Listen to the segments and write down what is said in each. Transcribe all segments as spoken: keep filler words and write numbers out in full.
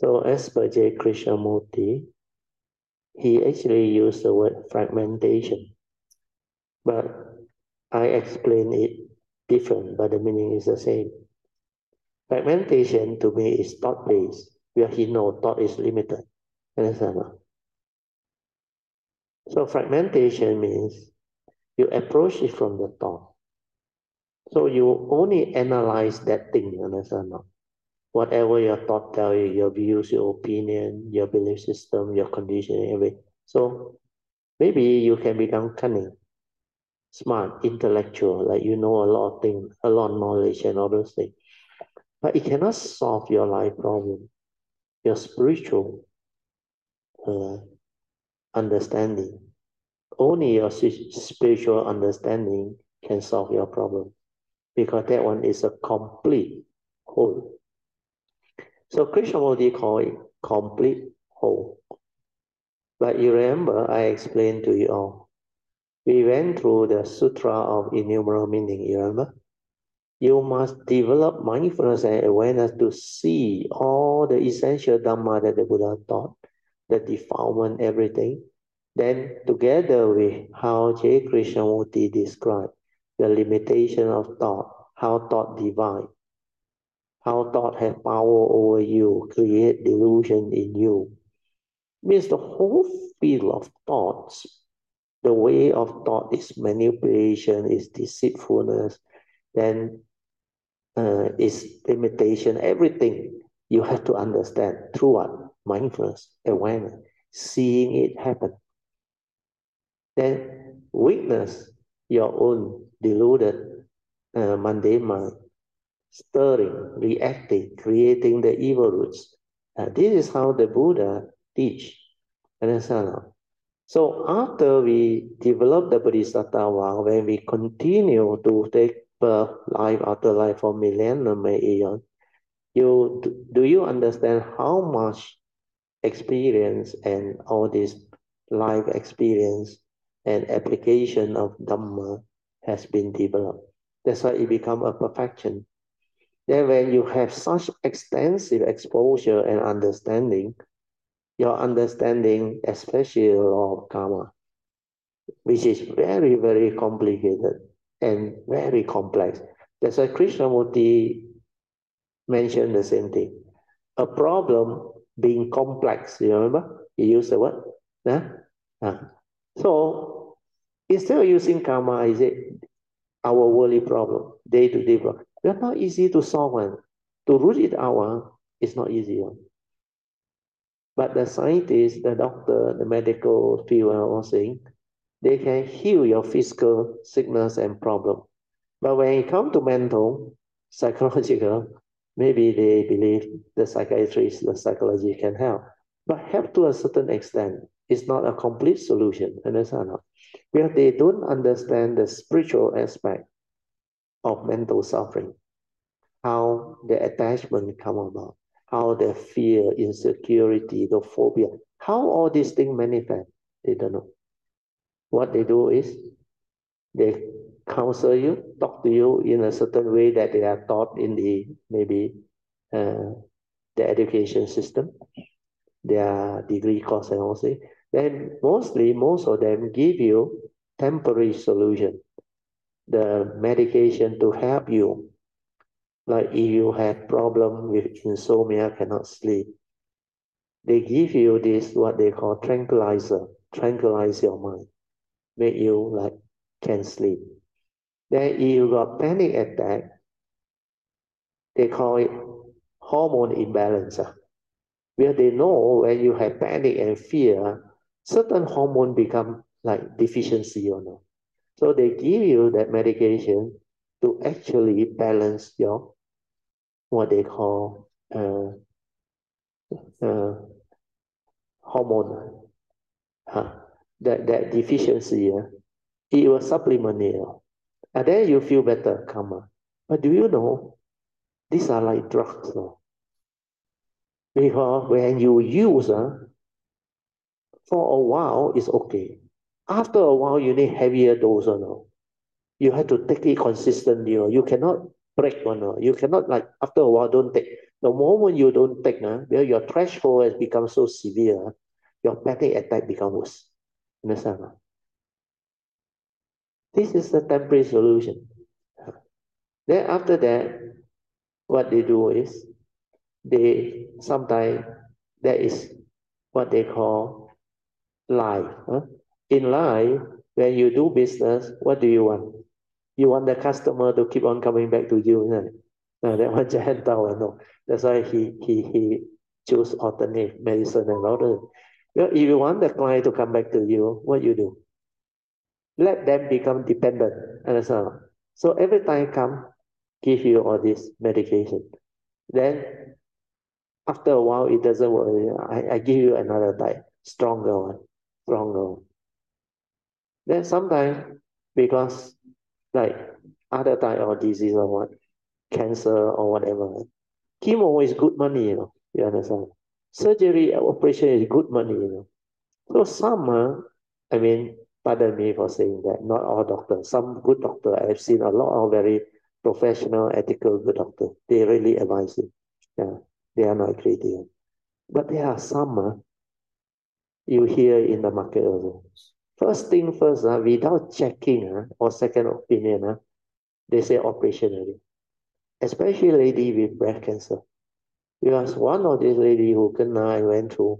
So as per J. Krishnamurti, he actually used the word fragmentation, but I explain it different, but the meaning is the same. Fragmentation to me is thought-based, where he knows thought is limited. Understand? So fragmentation means you approach it from the thought. So you only analyze that thing, understand? Whatever your thought tell you, your views, your opinion, your belief system, your conditioning, everything. So maybe you can become cunning, smart, intellectual, like you know a lot of things, a lot of knowledge and all those things. But it cannot solve your life problem, your spiritual uh, understanding. Only your spiritual understanding can solve your problem, because that one is a complete whole. So Krishnamurti called it complete whole. But you remember, I explained to you all, we went through the Sutra of Innumerable Meaning, you remember? You must develop mindfulness and awareness to see all the essential Dhamma that the Buddha taught, the defilement, everything. Then together with how J. Krishnamurti described the limitation of thought, how thought divide, how thought has power over you, create delusion in you. Means the whole field of thoughts, the way of thought is manipulation, is deceitfulness, then uh, is limitation, everything you have to understand through what? Mindfulness, awareness, seeing it happen. Then witness your own deluded uh, mundane mind, stirring, reacting, creating the evil roots. Uh, this is how the Buddha teach. Understand? So after we develop the Bodhisattva, when we continue to take birth, life after life for millennium and eon, you do you understand how much experience and all this life experience and application of Dhamma has been developed? That's why it becomes a perfection. Then when you have such extensive exposure and understanding, your understanding, especially the law of karma, which is very, very complicated and very complex. That's why Krishnamurti mentioned the same thing. A problem being complex, you remember? He used the word. Huh? Huh. So instead of using karma, he said, our worldly problem, day-to-day problem, they're not easy to solve one. To root it out is not easy one. But the scientists, the doctor, the medical field are all saying, they can heal your physical sickness and problem. But when it comes to mental, psychological, maybe they believe the psychiatrist, the psychology can help. But help to a certain extent. It's not a complete solution. Understand? Because they don't understand the spiritual aspect of mental suffering. How the attachment come about. How the fear, insecurity, the phobia. How all these things manifest. They don't know. What they do is they counsel you, talk to you in a certain way that they are taught in the maybe uh, the education system, their degree course and all that. Then mostly, most of them give you temporary solution, the medication to help you. Like if you have problem with insomnia, cannot sleep, they give you this what they call tranquilizer, tranquilize your mind, make you like can sleep. Then if you got panic attack, they call it hormone imbalance. Where they know when you have panic and fear, certain hormone become like deficiency or not. So they give you that medication to actually balance your what they call uh, uh, hormone. Uh, that, that deficiency, uh, it will supplement it. And then you feel better, calmer. But do you know, these are like drugs. No? Because when you use, uh, for a while, it's okay. After a while, you need heavier dose. Or no? You have to take it consistently. Or you cannot break one. No? You cannot like after a while don't take. The moment you don't take, uh, well, your threshold has become so severe, uh, your panic attack becomes worse. Understand? Uh? This is the temporary solution. Then after that, what they do is they sometimes that is what they call life. Huh? In life, when you do business, what do you want? You want the customer to keep on coming back to you, isn't it? No, that one Jahan Tao, no. That's why he he he chose alternate medicine and other. Well, if you want the client to come back to you, what you do? Let them become dependent. Understand? So every time come, give you all this medication. Then after a while, it doesn't work. I, I give you another type, stronger one, stronger one. Then sometimes, because like other type of disease or what, cancer or whatever, chemo is good money, you know. You understand? Surgery, operation is good money, you know. So some, uh, I mean, pardon me for saying that, not all doctors. Some good doctor, I've seen a lot of very professional, ethical good doctors. They really advise it. Yeah, they are not greedy. But there are some uh, you hear in the market also. First thing first, uh, without checking uh, or second opinion, uh, they say operation already. Especially lady with breast cancer. Because one of these lady who kena I went through,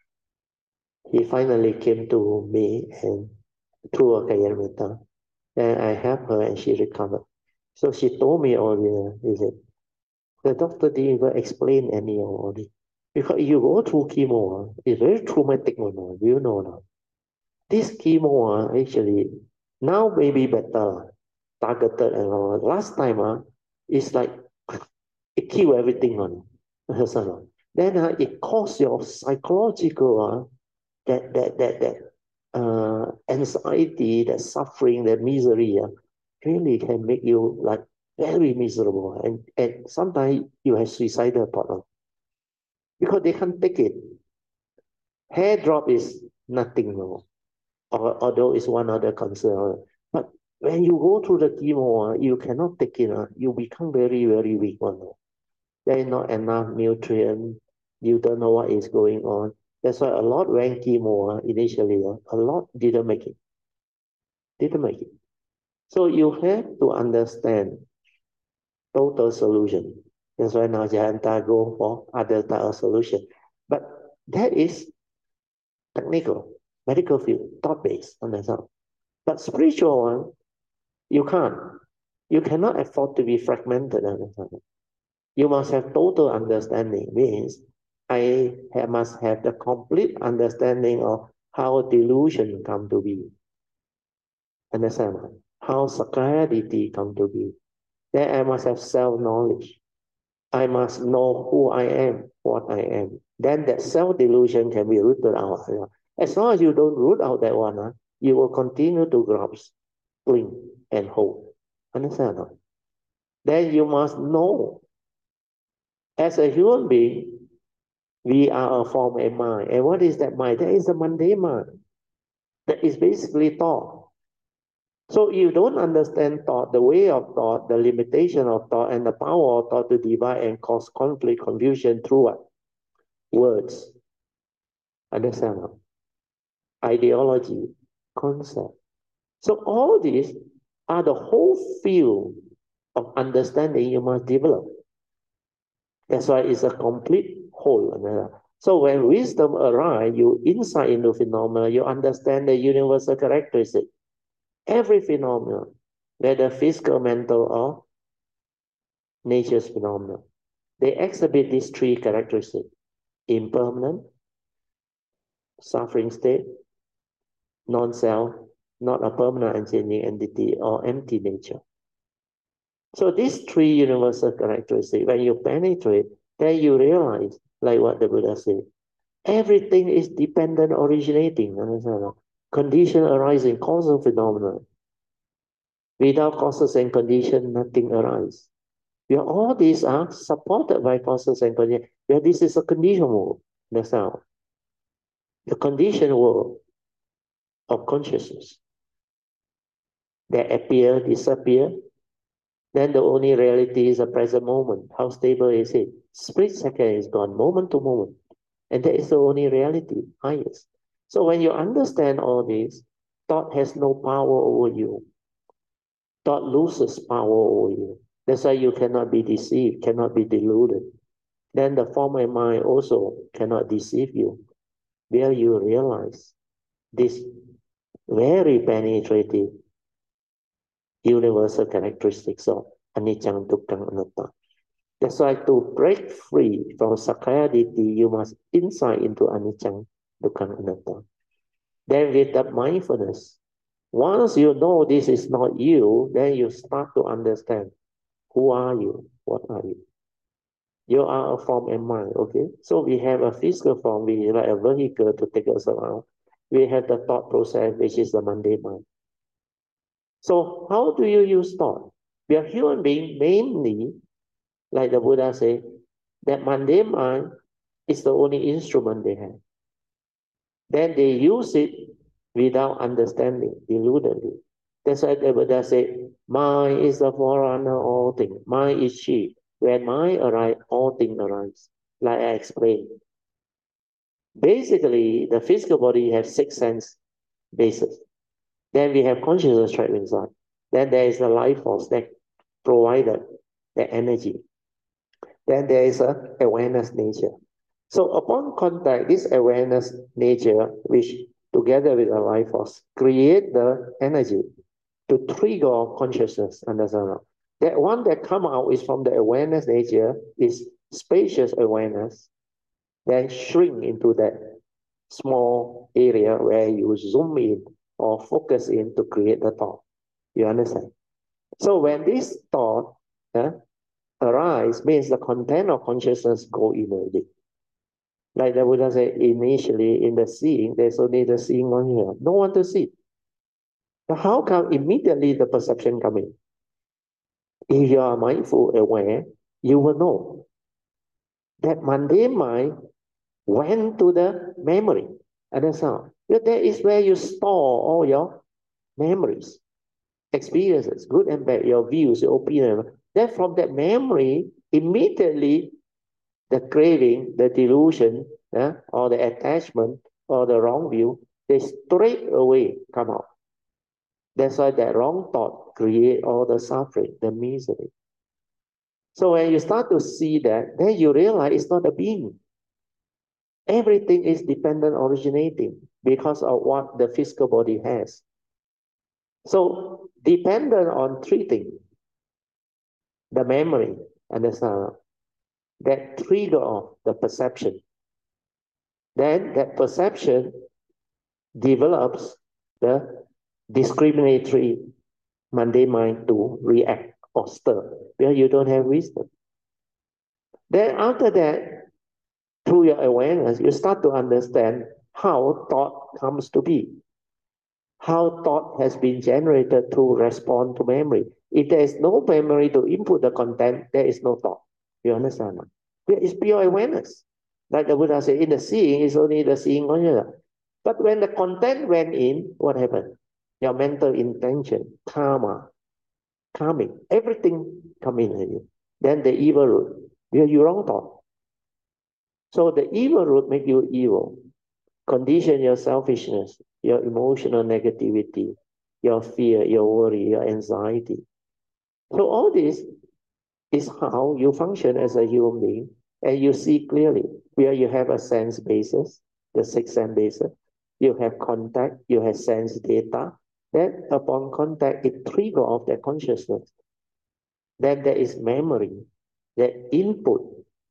he finally came to me and through a Kayamita. And I helped her and she recovered. So she told me all the, he said, the doctor didn't even explain any of all this. Because you go through chemo, uh, it's very traumatic one, uh, do you know now? This chemo, uh, actually, now maybe better, targeted and all. Last time, uh, it's like, it kill everything on. Then uh, it cause your psychological, uh, that, that, that, that uh, anxiety, that suffering, that misery, uh, really can make you like very miserable. And, and sometimes you have suicidal thought because they can't take it. Hair drop is nothing more, or, although it's one other concern. But when you go through the chemo, uh, you cannot take it. Uh, you become very, very weak. One. Uh. There is not enough nutrient. You don't know what is going on. That's why a lot went chemo uh, initially. Uh, a lot didn't make it. Didn't make it. So you have to understand total solution. That's why now Jayanta go for other type of solution. But that is technical, medical field, thought-based, understand? But spiritual one, you can't. You cannot afford to be fragmented, understand? You must have total understanding, means I have, must have the complete understanding of how delusion come to be. Understand? How sacrality come to be. Then I must have self-knowledge. I must know who I am, what I am. Then that self-delusion can be rooted out. As long as you don't root out that one, uh, you will continue to grasp, cling, and hold. Understand? Huh? Then you must know, as a human being, we are a form of mind. And what is that mind? That is the mundane mind. That is basically thought. So you don't understand thought, the way of thought, the limitation of thought, and the power of thought to divide and cause conflict, confusion through what? Words. Understand? Ideology, concept. So all these are the whole field of understanding you must develop. That's why it's a complete whole. So when wisdom arises, you insight into phenomena, you understand the universal characteristic. Every phenomenon, whether physical, mental, or nature's phenomena, they exhibit these three characteristics: impermanent, suffering state, non-self, not a permanent and changing entity, or empty nature. So these three universal characteristics, when you penetrate, then you realize, like what the Buddha said, everything is dependent originating. Understand? Condition arising, causal phenomenon. Without causes and condition, nothing arises. Yeah, all these are supported by causes and conditions. Yeah, this is a condition world. That's how. The condition world of consciousness that appear, disappear, Then the only reality is the present moment. How stable is it? Split second is gone, moment to moment. And that is the only reality, highest. So when you understand all this, thought has no power over you. Thought loses power over you. That's why you cannot be deceived, cannot be deluded. Then the form and mind also cannot deceive you. Where you realize this very penetrating universal characteristics of anicca, dukkha, anatta. That's why to break free from Sakkaya Ditthi, you must insight into anicca, dukkha, anatta. Then with that mindfulness, once you know this is not you, then you start to understand who are you, what are you. You are a form and mind, okay? So we have a physical form, which is like a vehicle to take us around. We have the thought process, which is the mundane mind. So how do you use thought? We are human beings, mainly, like the Buddha said, that mundane mind is the only instrument they have. Then they use it without understanding, deludedly. That's why the Buddha said, mind is the forerunner of all things. Mind is chief. When mind arrives, all things arise. Like I explained. Basically, the physical body has six sense bases. Then we have consciousness trapped inside. Then there is the life force that provided the energy. Then there is a awareness nature. So upon contact, this awareness nature, which together with the life force, create the energy to trigger consciousness. Understand? That one that come out is from the awareness nature, is spacious awareness, then shrink into that small area where you zoom in or focus in to create the thought. You understand? So when this thought uh, arise, means the content of consciousness go in already. Like the Buddha said, initially in the seeing, there's only the seeing on here. No one to see. So how come immediately the perception come in? If you are mindful, aware, you will know that mundane mind went to the memory. Understand? That is where you store all your memories, experiences, good and bad, your views, your opinion. Then from that memory, immediately the craving, the delusion, uh, or the attachment, or the wrong view, they straight away come out. That's why that wrong thought create all the suffering, the misery. So when you start to see that, then you realize it's not a being. Everything is dependent originating because of what the physical body has. So dependent on three things. The memory, understand? That trigger of the perception. Then that perception develops the discriminatory mundane mind to react or stir, where you don't have wisdom. Then after that, through your awareness, you start to understand how thought comes to be, how thought has been generated to respond to memory. If there is no memory to input the content, there is no thought. You understand? There is pure awareness. Like the Buddha said, in the seeing is only the seeing consciousness. But when the content went in, what happened? Your mental intention, karma, karmic, everything come in you. Then the evil root, you you wrong thought. So the evil root make you evil, condition your selfishness, your emotional negativity, your fear, your worry, your anxiety. So all this is how you function as a human being, and you see clearly where you have a sense basis, the six sense basis, you have contact, you have sense data. Then upon contact, it trigger off that consciousness. Then there is memory, that input,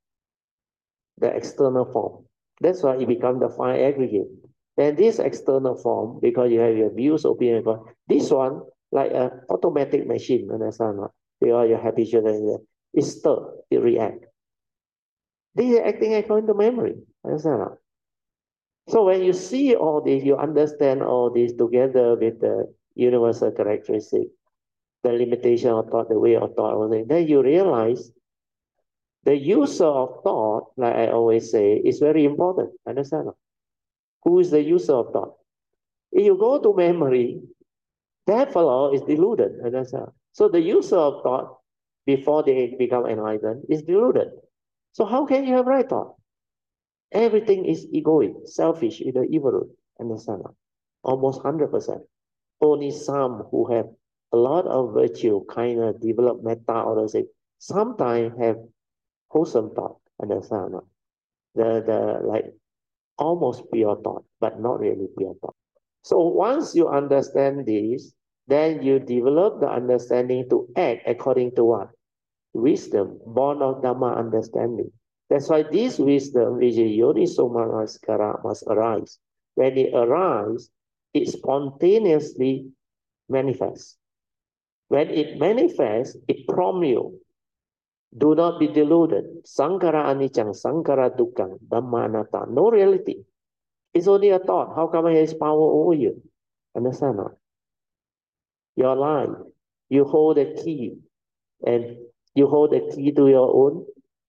the external form. That's why it becomes the fine aggregate. Then this external form, because you have your views, opinion, this one, like an automatic machine, understand? Because your habitual, it stir, it react. This is acting according to memory, understand? So when you see all this, you understand all this together with the universal characteristic, the limitation of thought, the way of thought, then you realize the user of thought, like I always say, is very important. Understand? Who is the user of thought? If you go to memory, that fellow is deluded. Understand? So the user of thought before they become enlightened is deluded. So how can you have right thought? Everything is egoic, selfish, in the evil root. Understand? Almost one hundred percent. Only some who have a lot of virtue, kindness, develop metta, or say, sometimes have wholesome thought. Understand? The, the, like, almost pure thought, but not really pure thought. So once you understand this, then you develop the understanding to act according to what? Wisdom, born of Dhamma understanding. That's why this wisdom, which is Yoniso Manasikara, must arise. When it arises, it spontaneously manifests. When it manifests, it prompts you. Do not be deluded. Sankara anicang, sankara dukkang, dhamma anatta. No reality. It's only a thought. How come it has power over you? Understand not? Your life, you hold the key, and you hold the key to your own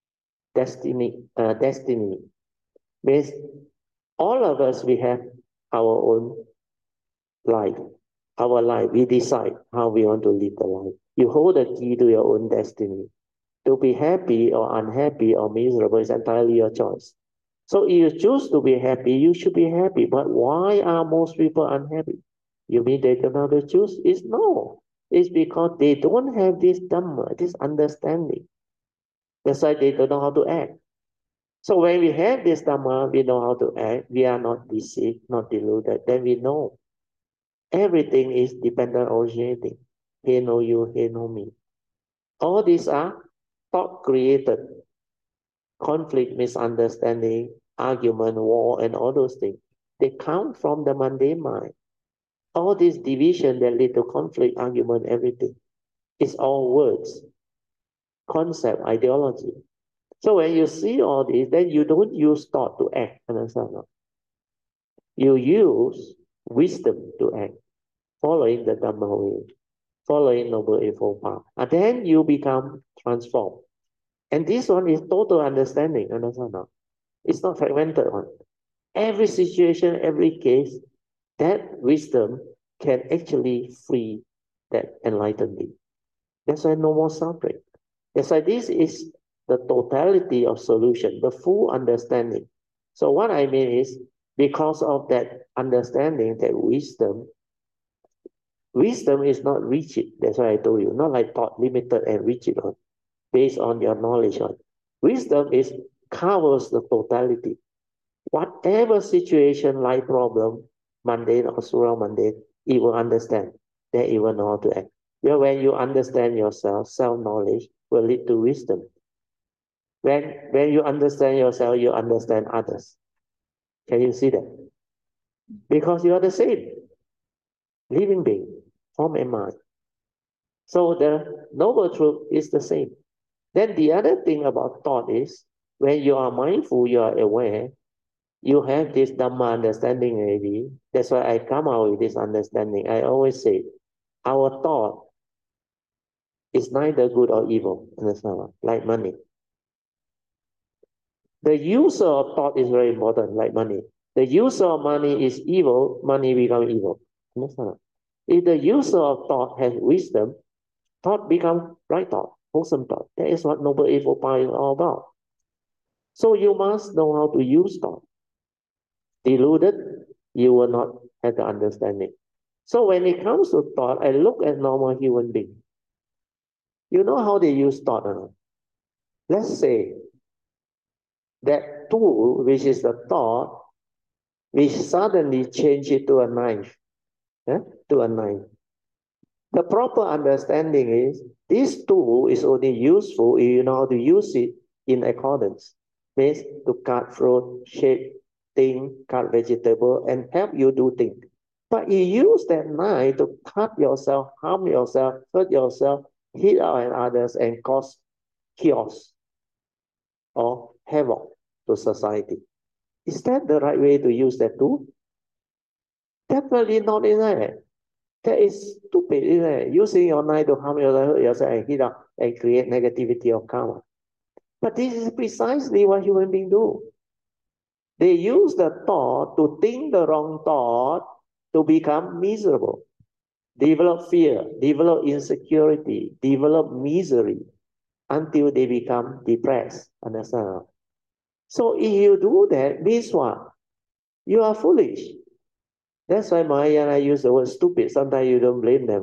destiny. Uh, destiny means all of us, we have our own life. Our life, we decide how we want to live the life. You hold the key to your own destiny. To be happy or unhappy or miserable is entirely your choice. So if you choose to be happy, you should be happy. But why are most people unhappy? You mean they don't know how to choose? It's no. It's because they don't have this Dhamma, this understanding. That's why they don't know how to act. So when we have this Dhamma, we know how to act. We are not deceived, not deluded. Then we know everything is dependent originating. He know you, he know me. All these are thought created. Conflict, misunderstanding, argument, war, and all those things. They come from the mundane mind. All this division that lead to conflict, argument, everything. It's all words, concept, ideology. So when you see all this, then you don't use thought to act. Understand? You use wisdom to act, following the Dhamma way, following Noble Eightfold Path. And then you become transformed. And this one is total understanding. Understand? It's not fragmented one. Every situation, every case, that wisdom can actually free that enlightened being. That's why no more suffering. That's why this is the totality of solution, the full understanding. So what I mean is, because of that understanding, that wisdom, wisdom is not rigid. That's why I told you, not like thought, limited and rigid on, based on your knowledge on. Wisdom is covers the totality. Whatever situation, life problem, mundane or supra-mundane, it will understand. Then it will know how to act. Well, when you understand yourself, self-knowledge will lead to wisdom. When, when you understand yourself, you understand others. Can you see that? Because you are the same living being, form and mind. So the noble truth is the same. Then the other thing about thought is, when you are mindful, you are aware, you have this Dhamma understanding already. That's why I come out with this understanding. I always say, our thought is neither good or evil. Understand? Like money. The user of thought is very important, like money. The user of money is evil, money becomes evil. Understand? If the user of thought has wisdom, thought becomes right thought, wholesome thought. That is what Noble Eightfold Path is all about. So you must know how to use thought. Deluded, you will not have the understanding. So when it comes to thought, I look at normal human beings. You know how they use thought or not? Let's say that tool, which is the thought, we suddenly change it to a knife. Eh? To a knife. The proper understanding is this tool is only useful if you know how to use it in accordance. Means to cut fruit, shape things, cut vegetable, and help you do things. But you use that knife to cut yourself, harm yourself, hurt yourself, hit out at others, and cause chaos or havoc to society. Is that the right way to use that tool? Definitely not, isn't it? That is stupid, isn't it? Using your knife to harm yourself, hurt yourself, and hit out and create negativity or karma. But this is precisely what human beings do. They use the thought to think the wrong thought to become miserable, develop fear, develop insecurity, develop misery. until they become depressed. Understand? So if you do that, means what? You are foolish. That's why Mahayana use the word stupid. Sometimes you don't blame them.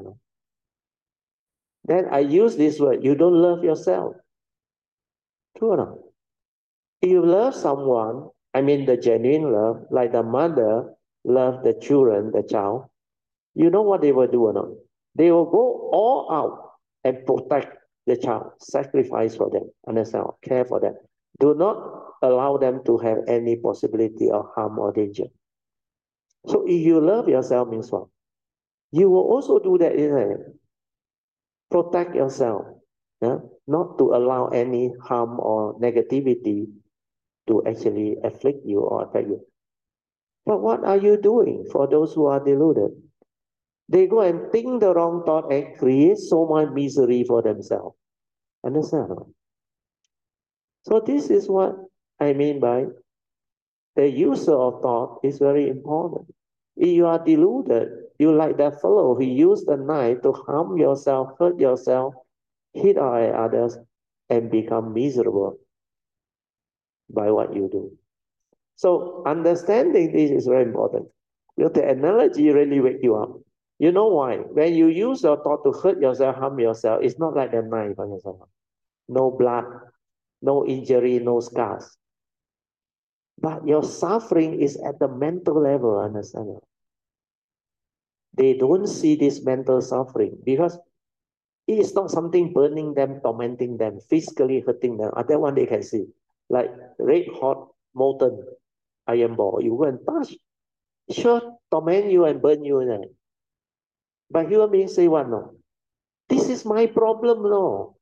Then I use this word, you don't love yourself. True or not? If you love someone, I mean the genuine love, like the mother love the children, the child, you know what they will do or not? They will go all out and protect the child, sacrifice for them, understand, care for them. Do not allow them to have any possibility of harm or danger. So if you love yourself means what? You will also do that, isn't it? Protect yourself, yeah? Not to allow any harm or negativity to actually afflict you or affect you. But what are you doing for those who are deluded? They go and think the wrong thought and create so much misery for themselves. Understand? So this is what I mean by the user of thought is very important. If you are deluded, you like that fellow who used the knife to harm yourself, hurt yourself, hit others, and become miserable by what you do. So understanding this is very important. Because the analogy really wake you up. You know why? When you use your thought to hurt yourself, harm yourself, it's not like the knife on yourself. No blood, no injury, no scars. But your suffering is at the mental level, understand? They don't see this mental suffering because it is not something burning them, tormenting them, physically hurting them. That one they can see. Like red hot molten iron ball, you go and touch, sure, torment you and burn you. Right? But human beings say what? No, this is my problem. No,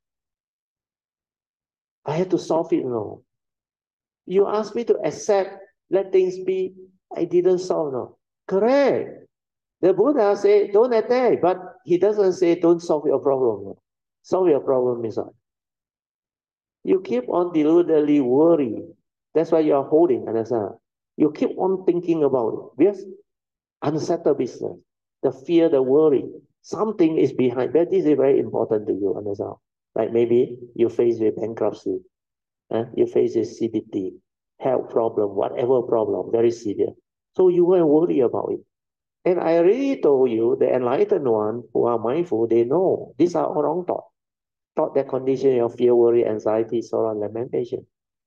I have to solve it. No, you ask me to accept, let things be. I didn't solve. No, correct. The Buddha say don't attack, but he doesn't say don't solve your problem. No. Solve your problem is what? You keep on deludedly worrying. That's why you are holding, understand? You keep on thinking about it. Yes, unsettled business, the fear, the worry, something is behind. That is very important to you, understand? Like maybe you face with bankruptcy, eh? You face with C B T, health problem, whatever problem, very severe. So you will worry about it. And I already told you, the enlightened one who are mindful, they know these are all wrong thoughts. Thought that condition of fear, worry, anxiety, sorrow, and lamentation.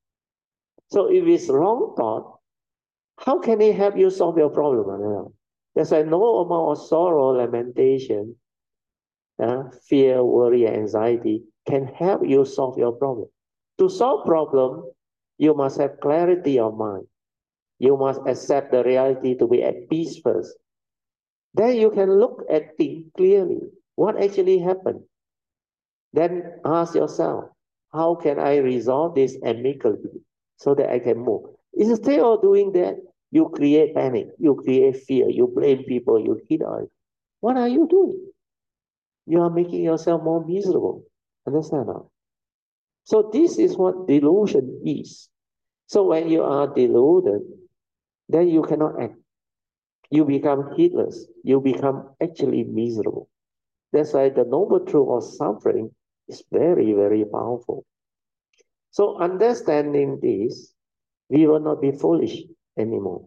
So if it's wrong thought, how can it help you solve your problem? That's why no amount of sorrow, lamentation, uh, fear, worry, and anxiety can help you solve your problem. To solve problem, you must have clarity of mind. You must accept the reality to be at peace first. Then you can look at things clearly. What actually happened? Then ask yourself, how can I resolve this amicably so that I can move? Instead of doing that, you create panic, you create fear, you blame people, you hit others. What are you doing? You are making yourself more miserable. Understand now? So this is what delusion is. So when you are deluded, then you cannot act. You become heedless. You become actually miserable. That's why the noble truth of suffering is very, very powerful. So understanding this, we will not be foolish anymore.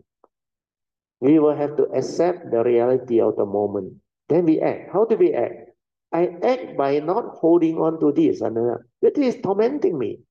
We will have to accept the reality of the moment. Then we act. How do we act? I act by not holding on to this. And uh, it is tormenting me,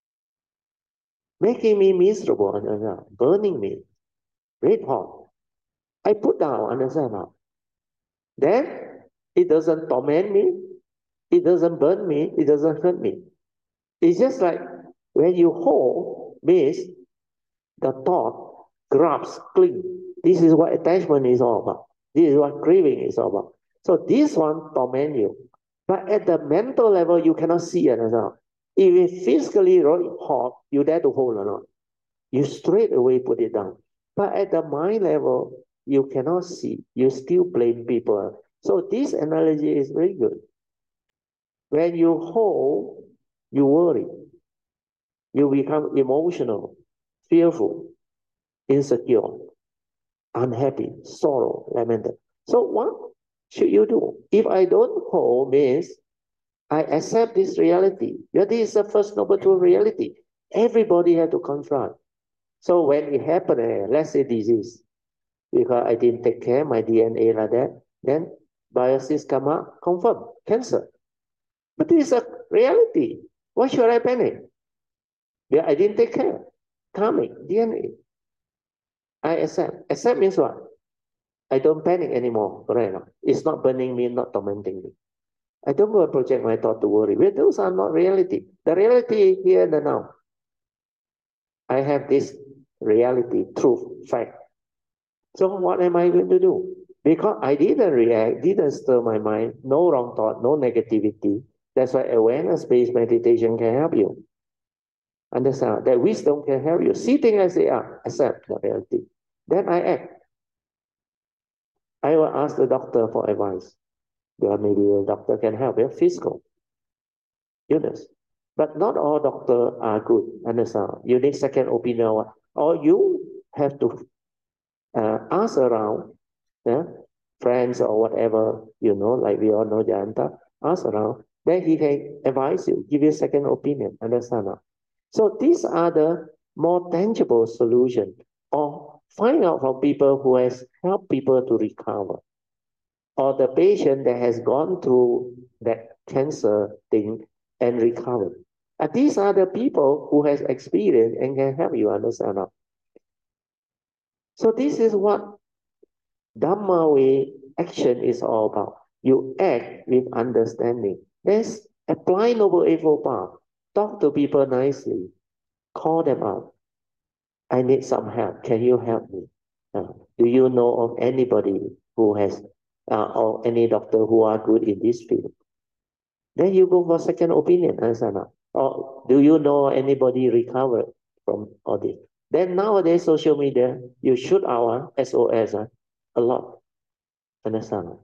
making me miserable, and uh, burning me, red hot. I put down, understand now? Then it doesn't torment me, it doesn't burn me, it doesn't hurt me. It's just like when you hold, means the thought grabs, cling. This is what attachment is all about. This is what craving is all about. So this one torment you. But at the mental level, you cannot see it. If it physically really hot, you dare to hold or not. You straight away put it down. But at the mind level, you cannot see. You still blame people. So this analogy is very good. When you hold, you worry. You become emotional, fearful, insecure, unhappy, sorrow, lamented. So what should you do? If I don't hold means I accept this reality. Yeah, this is the first noble truth reality. Everybody had to confront. So when it happened, uh, let's say disease, because I didn't take care my D N A like that, then biopsies come up, confirm cancer. But this is a reality. Why should I panic? Yeah, I didn't take care. Karmic, D N A. I accept. Accept means what? I don't panic anymore. Correct? No? It's not burning me, not tormenting me. I don't go and project my thought to worry. Well, those are not reality. The reality is here and now. I have this reality, truth, fact. So what am I going to do? Because I didn't react, didn't stir my mind, no wrong thought, no negativity. That's why awareness-based meditation can help you. Understand that wisdom can help you. See things as they are, accept the reality. Then I act. I will ask the doctor for advice. Well, maybe the doctor can help you. Physical illness. But not all doctors are good. Understand? You need second opinion. Or you have to uh, ask around, yeah, friends or whatever, you know, like we all know Jayanta, ask around. Then he can advise you, give you second opinion. Understand? So these are the more tangible solution, or find out from people who has helped people to recover, or the patient that has gone through that cancer thing and recovered. And these are the people who has experience and can help you understand. So this is what Dhamma way action is all about. You act with understanding. Let's apply Noble Eightfold Path. Talk to people nicely. Call them out. I need some help. Can you help me? Uh, do you know of anybody who has, uh, or any doctor who are good in this field? Then you go for second opinion, Asana. Or do you know anybody recovered from all this? Then nowadays, social media, you shoot our S O S uh, a lot. Understand?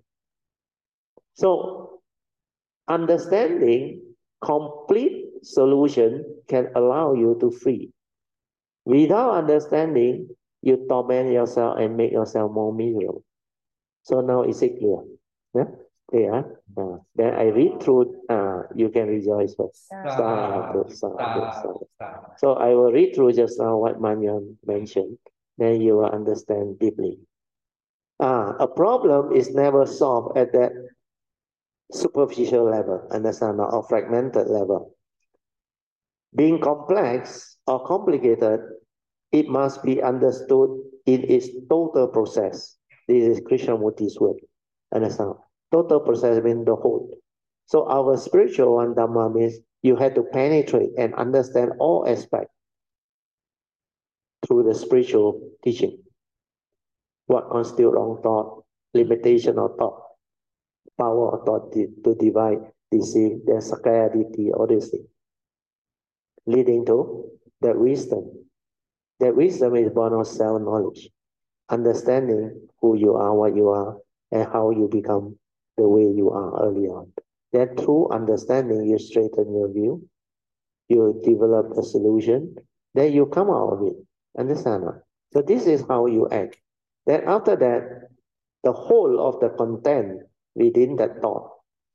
So understanding complete solution can allow you to free. Without understanding, you torment yourself and make yourself more miserable. So now is it clear? Yeah? Clear? Uh, then I read through, uh, you can rejoice first. Sadhu, sadhu, sadhu. So I will read through just now what Manyan mentioned. Then you will understand deeply. Ah, a problem is never solved at that superficial level, understand, or fragmented level. Being complex or complicated, it must be understood in its total process. This is Krishnamurti's word. Understand? Total process means the whole. So our spiritual one Dhamma means you have to penetrate and understand all aspects through the spiritual teaching. What constitutes wrong thought, limitation of thought, power of thought to divide, deceive, the sakayaditi, all these things, leading to that wisdom. That wisdom is born of self-knowledge, understanding who you are, what you are, and how you become the way you are early on. Then through understanding, you straighten your view, you develop a solution, then you come out of it. Understand? So this is how you act. Then after that, the whole of the content within that thought,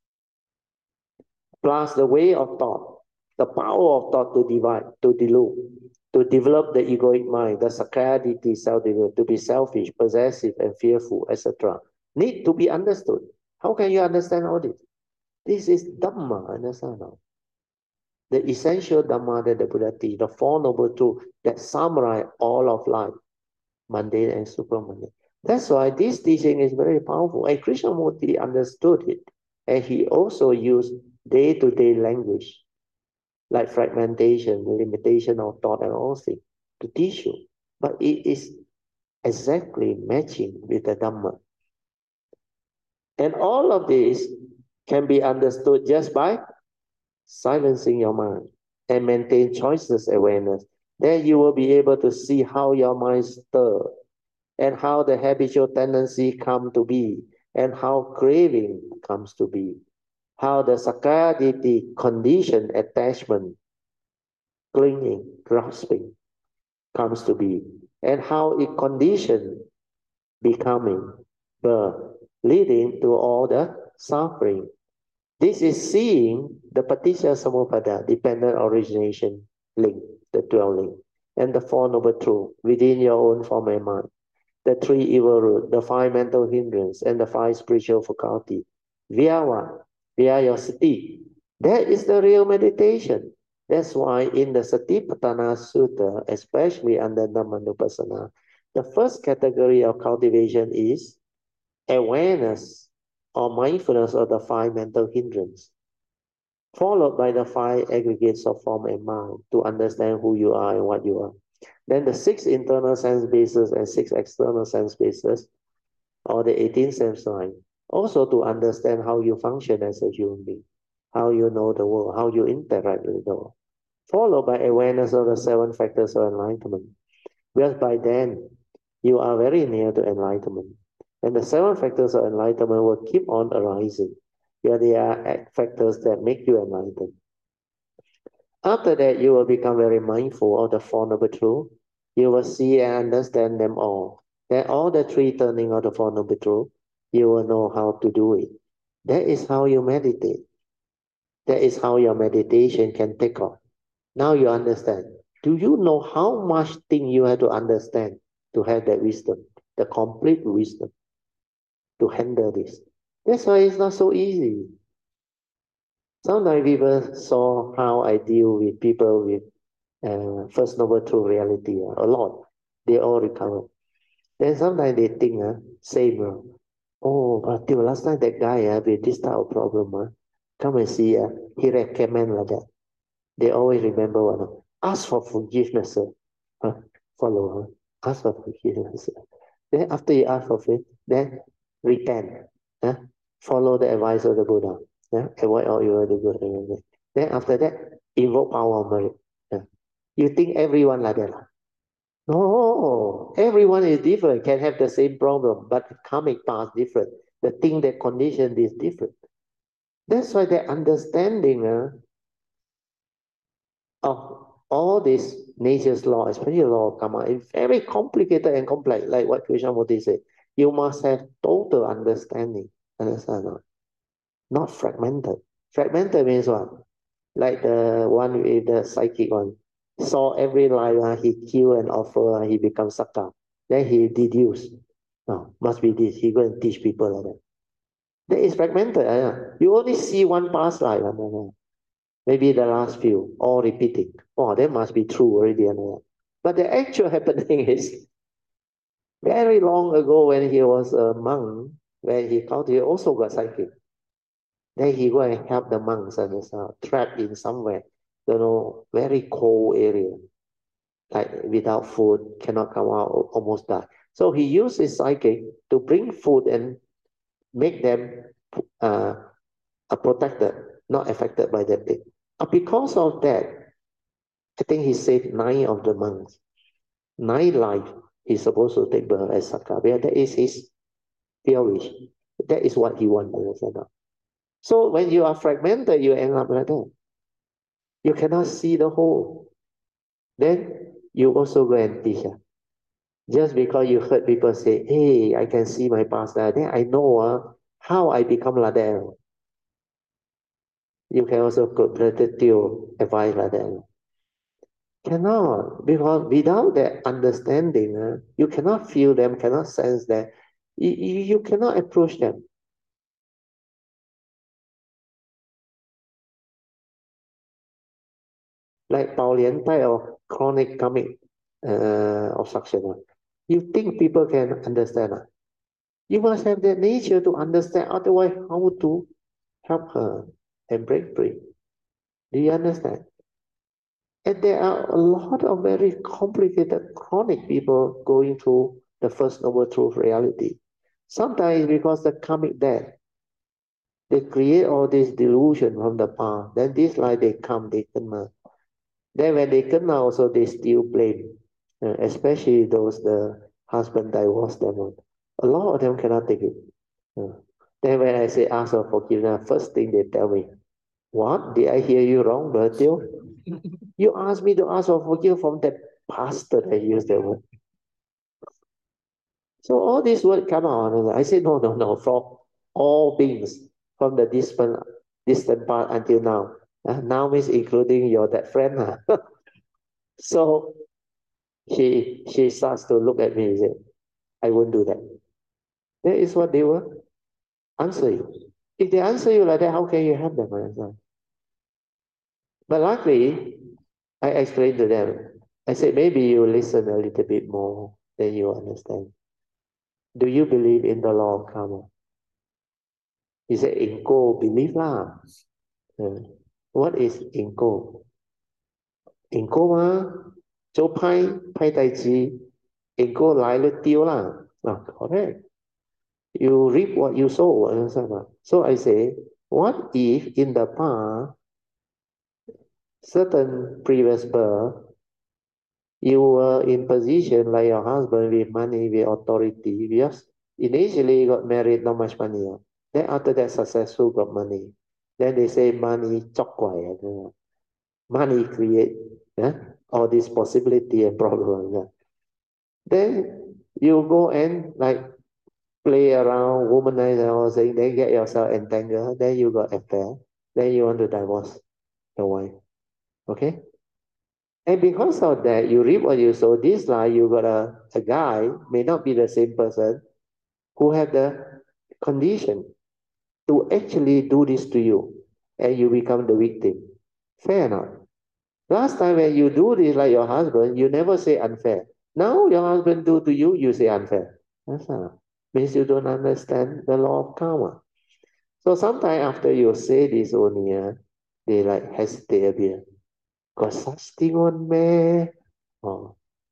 plus the way of thought, the power of thought to divide, to delude, to develop the egoic mind, the sakayaditi, self-development, to be selfish, possessive, and fearful, et cetera, need to be understood. How can you understand all this? This is Dhamma, understand now? The essential Dhamma that the Buddha teach, the Four Noble Truths that summarize all of life, mundane and supramundane. That's why this teaching is very powerful. And Krishnamurti understood it. And he also used day-to-day language, like fragmentation, limitation of thought and all things, to teach you. But it is exactly matching with the Dhamma. And all of this can be understood just by silencing your mind and maintain choiceless awareness. Then you will be able to see how your mind stirs and how the habitual tendency come to be and how craving comes to be, how the sakayaditi condition attachment, clinging, grasping comes to be, and how it condition becoming birth, leading to all the suffering This is seeing the paticca samuppada, dependent origination link, the twelve link, and the Four Noble Truths within your own form and mind, the three evil roots, the five mental hindrances, and the five spiritual faculties. Via what? Via your sati. That is the real meditation. That's why in the Satipatthana Sutta, especially under Dhammanupassana, the first category of cultivation is awareness or mindfulness of the five mental hindrances, followed by the five aggregates of form and mind to understand who you are and what you are. Then the six internal sense bases and six external sense bases, or the eighteen sense lines, also to understand how you function as a human being, how you know the world, how you interact with the world, followed by awareness of the seven factors of enlightenment. Because by then, you are very near to enlightenment. And the seven factors of enlightenment will keep on arising. Where they are factors that make you enlightened. After that, you will become very mindful of the Four Noble Truths. You will see and understand them all. Then all the three turning of the Four Noble Truths, you will know how to do it. That is how you meditate. That is how your meditation can take off. Now you understand. Do you know how much thing you have to understand to have that wisdom, the complete wisdom to handle this? That's why it's not so easy. Sometimes people saw how I deal with people with uh, First Noble Truth reality uh, a lot. They all recover. Then sometimes they think, uh, same, uh, oh, but till last time that guy uh, with this type of problem, uh, come and see, uh, he recommend like that. They always remember one, uh, ask for forgiveness, sir. Uh, follow, uh, ask for forgiveness. Sir. Then after you ask for faith, then repent. Uh, follow the advice of the Buddha. Uh, avoid all evil, do good. Then after that, invoke power of merit. Uh, you think everyone like that? No, everyone is different, can have the same problem, but karmic path different. The thing that conditioned is different. That's why the understanding uh, of all this nature's law, especially the law of karma, is very complicated and complex, like what Krishnamurti said. You must have total understanding. Understand or not? Not fragmented. Fragmented means what? Like the one with the psychic one. Saw every life, uh, he kill and offer, uh, he becomes Sakka. Then he deduce. No, must be this. He go and teach people like that. That is fragmented. Uh, you only see one past life. Uh, maybe the last few, all repeating. Oh, that must be true already. Uh, but the actual happening is very long ago when he was a monk, when he cultivated, also got psychic. Then he go and help the monks and uh, trapped in somewhere, you know, very cold area, like without food, cannot come out, almost die. So he used his psychic to bring food and make them uh, protected, not affected by that thing. But because of that, I think he saved nine of the monks. Nine lives he's supposed to take birth as Sakka. That is his theory. That is what he wanted. So when you are fragmented, you end up like that. You cannot see the whole. Then you also go and teach. Just because you heard people say, hey, I can see my past life, then I know uh, how I become like that. You can also go gratitude advice like that. Cannot, because without that understanding, uh, you cannot feel them, cannot sense that. You, you, you cannot approach them. Like Paulian type of chronic karmic uh, obstruction. Uh, you think people can understand? Uh? You must have that nature to understand, otherwise how to help her and break free. Do you understand? And there are a lot of very complicated chronic people going through the First Noble Truth reality. Sometimes because the karmic death, they create all this delusion from the past. Then this life they come, they kena. Then when they kena also, they still blame. Uh, especially those the husband divorced them. A lot of them cannot take it. Uh, then when I say ask for forgiveness, first thing they tell me, what? Did I hear you wrong, Bertil? You asked me to ask for forgiveness from that pastor that used that word. So all these words come out. And I said, no, no, no, from all beings, from the different, distant past until now. Uh, now means including your that friend. Uh. So she she starts to look at me and say, I won't do that. That is what they will answer you. If they answer you like that, how can you help them? Understand? But luckily, I explained to them. I said, maybe you listen a little bit more, then you understand. Do you believe in the law of karma? He said, Inko, believe lah. Uh, what is Inko? Inko 嘛，做派派代志，Inko 来了丢啦。Ah, correct. You reap what you sow. Understand? So I say, what if in the past, certain previous birth, you were in position like your husband with money, with authority, because initially you got married, not much money. Then after that, successful, got money. Then they say money chok kwai. Money create yeah, all this possibility and problem. Yeah. Then you go and like play around, womanize and all saying, then get yourself entangled, then you got affair, then you want to divorce your wife. Okay? And because of that, you reap what you sow. This life, you got a, a guy, may not be the same person, who have the condition to actually do this to you, and you become the victim. Fair enough. Last time when you do this like your husband, you never say unfair. Now your husband do to you, you say unfair. That's not. Means you don't understand the law of karma. So sometimes after you say this only, uh, they like hesitate a bit. Got such thing on me. Oh.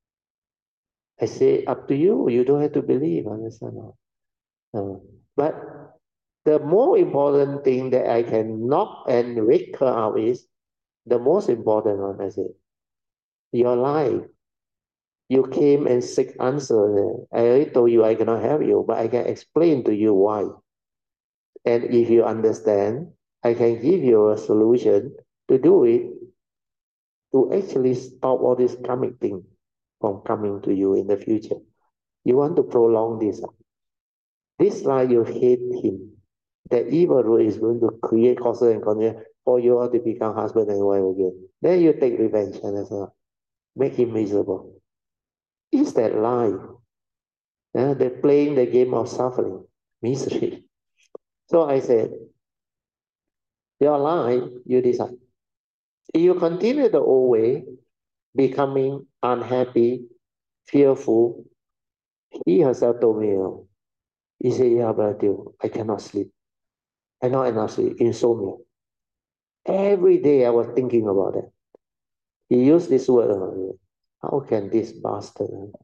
I say up to you. You don't have to believe. Understand? Uh, but the more important thing that I can knock and wake her out is the most important one. I say, your life. You came and seek answer. I already told you I cannot help you, but I can explain to you why. And if you understand, I can give you a solution to do it, to actually stop all this karmic thing from coming to you in the future. You want to prolong this. This life you hate him. The evil root is going to create causes and conditions for you all to become husband and wife again. Then you take revenge and so make him miserable. Is that life? Uh, they're playing the game of suffering, misery. So I said, your life, you decide. If you continue the old way, becoming unhappy, fearful, he herself told me, you know, he said, yeah, but I cannot sleep. I not enough sleep, insomnia. Every day I was thinking about that. He used this word, uh, how can this bastard? Uh,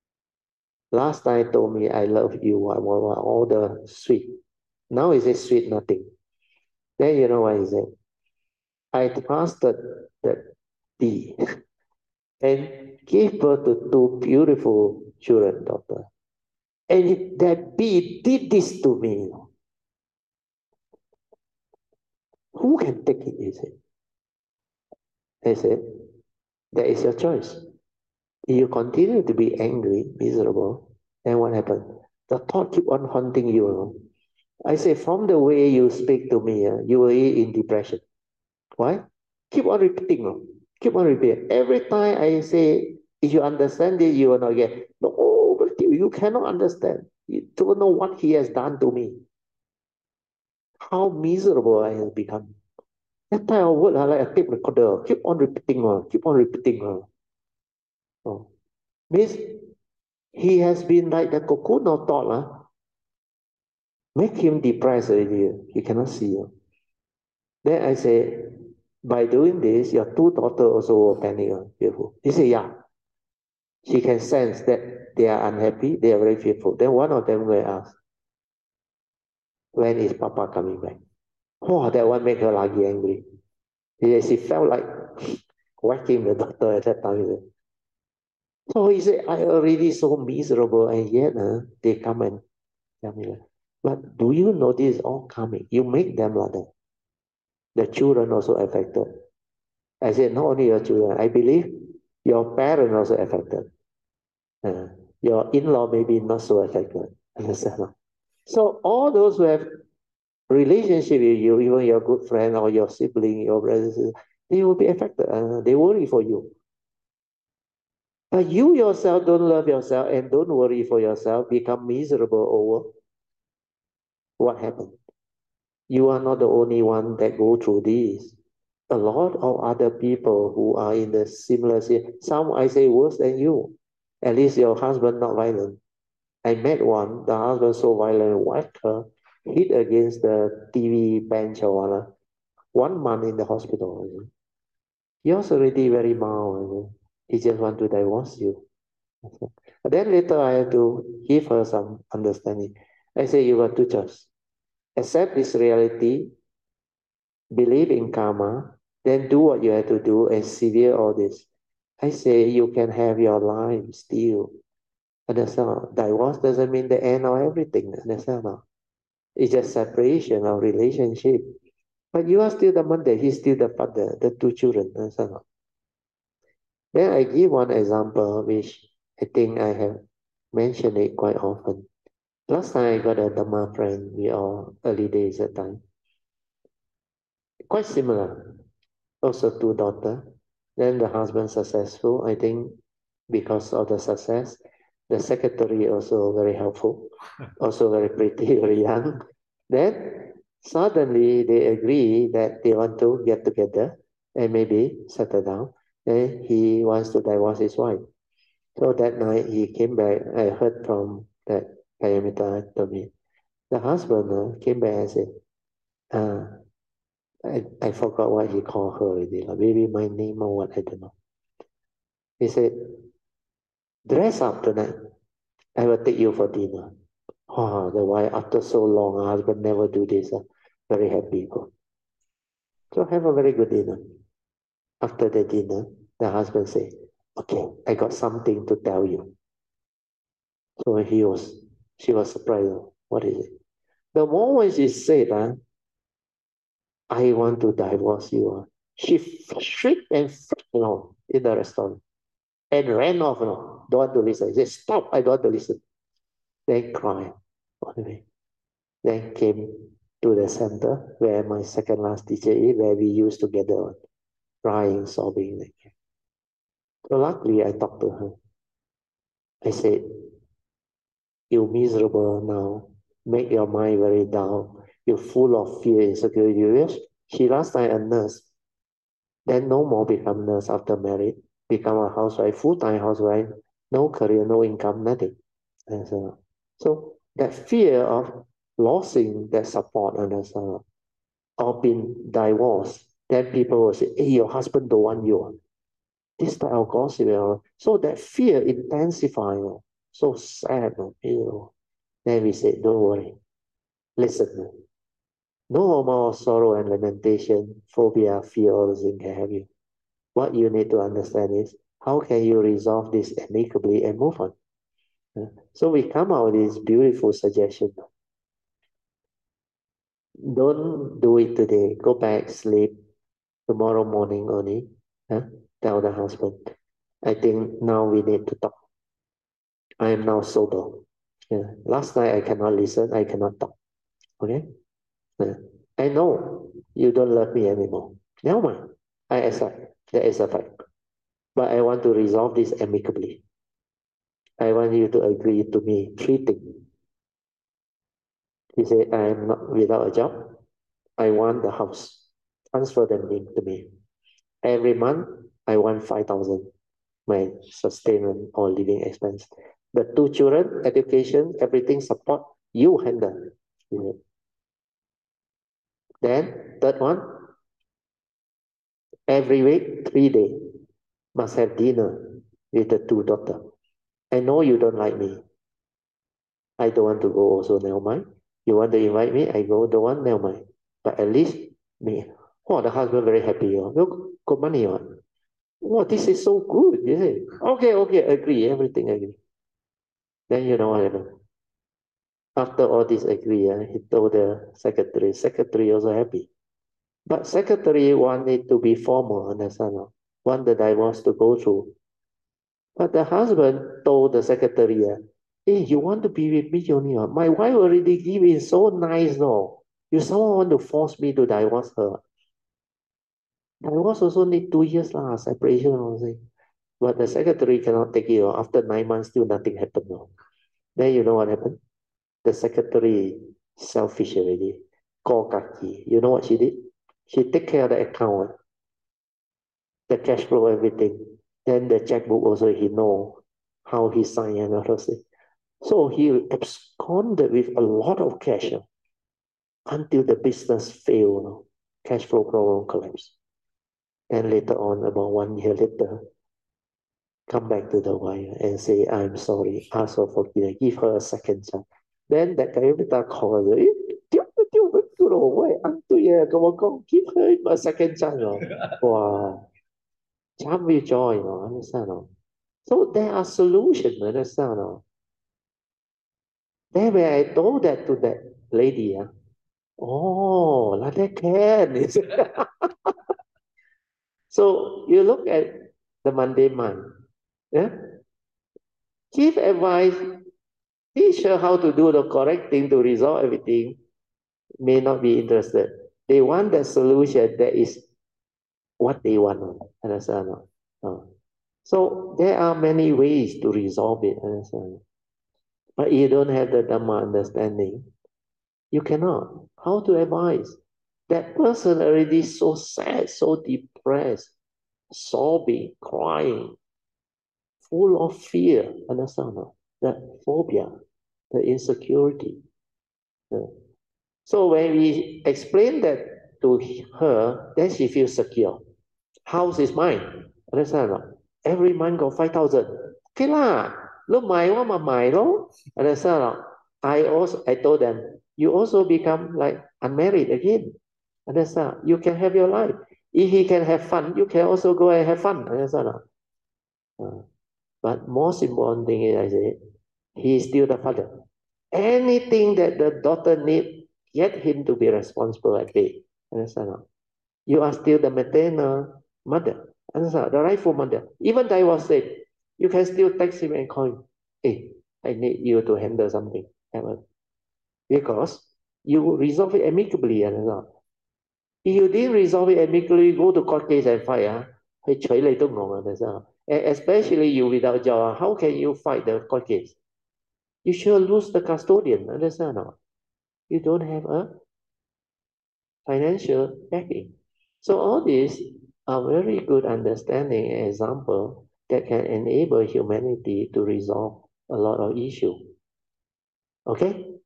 last time told me I love you, I want all the sweet. Now he says sweet nothing. Then you know what he said? I trusted that bee and gave birth to two beautiful children, doctor. And that bee did this to me. Who can take it, he said. I said, that is your choice. If you continue to be angry, miserable, then what happened? The thought keep on haunting you. you know? I say, from the way you speak to me, uh, you will be in depression. Why? Keep on repeating. No? Keep on repeating. Every time I say, if you understand it, you will not get. No, but you cannot understand. You don't know what he has done to me. How miserable I have become. That type of word, uh, like a tape recorder, keep on repeating, uh, keep on repeating. Uh. Oh. Means he has been like the cocoon of thought. Uh. Make him depressed already. He cannot see. Uh. Then I say, by doing this, your two daughters also will panic. Uh, fearful. He said, yeah. She can sense that they are unhappy, they are very fearful. Then one of them will ask, when is Papa coming back? Oh, that one make her lagi angry. She felt like whacking the doctor at that time. So he said, I already so miserable, and yet uh, they come and tell me. But do you know this is all coming? You make them like that. The children also affected. I said, not only your children, I believe your parents also affected. Uh, your in-law maybe not so affected. Understand? So all those who have relationship with you, even your good friend or your sibling, your brothers, they will be affected. Uh, they worry for you. But you yourself don't love yourself and don't worry for yourself, become miserable over what happened. You are not the only one that go through this. A lot of other people who are in the similar situation, some I say worse than you. At least your husband not violent. I met one, the husband so violent, whacked her, hit against the T V bench or whatever. One month in the hospital. Yours already very mild. He just want to divorce you. But then later I have to give her some understanding. I say you got two choices. Accept this reality, believe in karma, then do what you have to do and severe all this. I say you can have your life still. Understand? Divorce doesn't mean the end of everything. Understand? It's just separation of relationship. But you are still the mother, he's still the father, the two children. Understand? Then I give one example which I think I have mentioned it quite often. Last time I got a Dhamma friend, we all early days at time. Quite similar. Also two daughter. Then the husband successful. I think because of the success, the secretary also very helpful, also very pretty, very young. Then suddenly they agree that they want to get together and maybe settle down. Then he wants to divorce his wife. So that night he came back. I heard from that Kayamita told me. The husband uh, came back and said, uh, I, I forgot what he called her already. Like maybe my name or what, I don't know. He said, dress up tonight. I will take you for dinner. Oh, the wife, after so long, her husband never do this. Uh, very happy. Go. So have a very good dinner. After the dinner, the husband said, okay, I got something to tell you. So he was, she was surprised. What is it? The moment she said, uh, I want to divorce you, uh, she shrieked and freaked, you know, in the restaurant and ran off, you know, don't want to listen. He said, stop, I don't want to listen. Then cried. Anyway, then came to the center where my second last teacher is, where we used together, crying, sobbing. So luckily I talked to her. I said, you miserable now, make your mind very down. You're full of fear, insecurity. Yes, she last time a nurse, then no more become nurse after married, become a housewife, full-time housewife, no career, no income, nothing. And so, so that fear of losing that support and so, or being divorced, then people will say, hey, your husband don't want you. This type of gossip, you know. So that fear intensifies, you know. So sad, you know. Then we say, don't worry, listen. No more sorrow and lamentation, phobia, fear, all those things can have you. What you need to understand is how can you resolve this amicably and move on. So we come out with this beautiful suggestion. Don't do it today. Go back, sleep. Tomorrow morning only. Huh? Tell the husband. I think now we need to talk. I am now sober. Yeah. Last night I cannot listen. I cannot talk. Okay? Yeah. I know you don't love me anymore. Never mind. I accept. That is a fact. But I want to resolve this amicably. I want you to agree to me three things. He said, I am not without a job. I want the house. Transfer them to me. Every month, I want five thousand, my sustainment or living expense. The two children, education, everything support, you handle. Then, third one, every week, three days, must have dinner with the two daughters. I know you don't like me. I don't want to go also, never mind. You want to invite me, I go, don't want, never mind. But at least me. Oh, the husband very happy. Oh. Look, got money. Oh. Oh, this is so good. You say, okay, okay, agree, everything agree. Then you know what happened. After all this agree, uh, he told the secretary. Secretary also happy. But secretary wanted to be formal, understand? No? Want the divorce to go through. But the husband told the secretary, uh, hey, you want to be with me only? Uh? My wife already give it so nice, no? You someone want to force me to divorce her. Divorce also need two years lah, separation also. But the secretary cannot take it. After nine months, still nothing happened. No. Then you know what happened? The secretary selfish already. Call kaki. You know what she did? She take care of the account, the cash flow, everything. Then the checkbook also he know how he sign and all those things. So he absconded with a lot of cash uh, until the business failed. No? Cash flow problem collapsed. And later on, about one year later, come back to the wife and say, I'm sorry, ask for forgiveness, give her a second chance. Then that guy every time call her, eh, tiêu tiêu tiêu tiêu đồ vậy, anh tôi come on, con, give her a second chance. No? Wow, jump with joy, no? Understand? No? So there are solutions, understand? No? Then when I told that to that lady, uh, oh, like that can. So you look at the Monday mind, yeah? Give advice, teach her how to do the correct thing to resolve everything, may not be interested. They want the solution that is what they want. Understand? No? So there are many ways to resolve it. Understand? But you don't have the Dhamma understanding. You cannot. How to advise? That person already so sad, so depressed, sobbing, crying, full of fear. Understand? No? The phobia, the insecurity. Yeah. So when we explain that to her, then she feels secure. House is mine. Understand? No? Every month got five thousand. Okay lah. แล้ว買ว่ามา買咯. Understand? No? I also I told them, you also become like unmarried again. Understand? You can have your life. If he can have fun, you can also go and have fun. Understand? No? Uh, but most important thing is, I say, he is still the father. Anything that the daughter need, get him to be responsible and pay. Understand? No? You are still the maternal mother. Understand? The rightful mother. Even divorce said, you can still text him and call him. Hey, I need you to handle something. Because you resolve it amicably. Understand? If you didn't resolve it amicably, go to court case and fight. Uh, and especially you without job, how can you fight the court case? You should lose the custodian. Understand? You don't have a financial backing. So all these are very good understanding and example that can enable humanity to resolve a lot of issues. Okay?